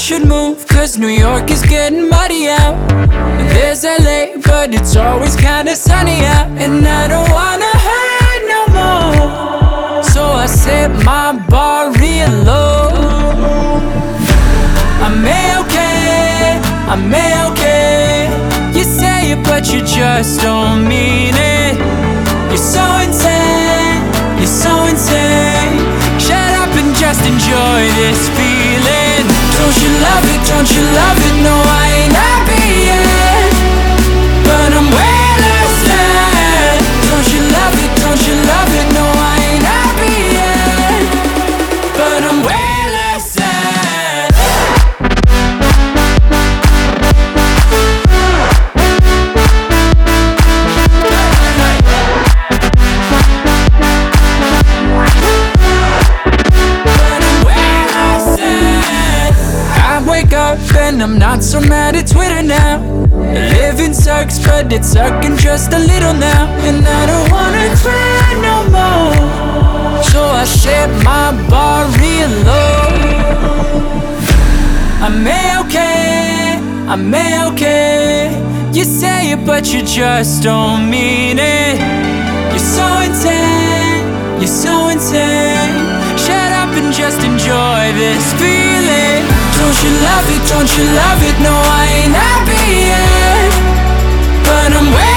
should move, cause New York is getting muddy out. There's LA, but it's always kinda sunny out. And I don't wanna hurt no more, so I set my bar real low. I'm A-okay, I'm A-okay. You say it, but you just don't mean it. You're so insane, you're so insane. Shut up and just enjoy this feeling. Don't you love it, don't you love it? No, I ain't happy yet, but I'm way less sad. Don't you love it, don't you love it? No, I ain't happy yet, but I'm way less sad. And I'm not so mad at Twitter now. Living sucks, but it's sucking just a little now. And I don't wanna cry no more, so I set my bar real low. I'm A-okay, I'm A-okay. You say it, but you just don't mean it. You're so insane, you're so insane. Shut up and just enjoy this feeling. Don't you love it, don't you love it? No, I ain't happy yet, but I'm waiting.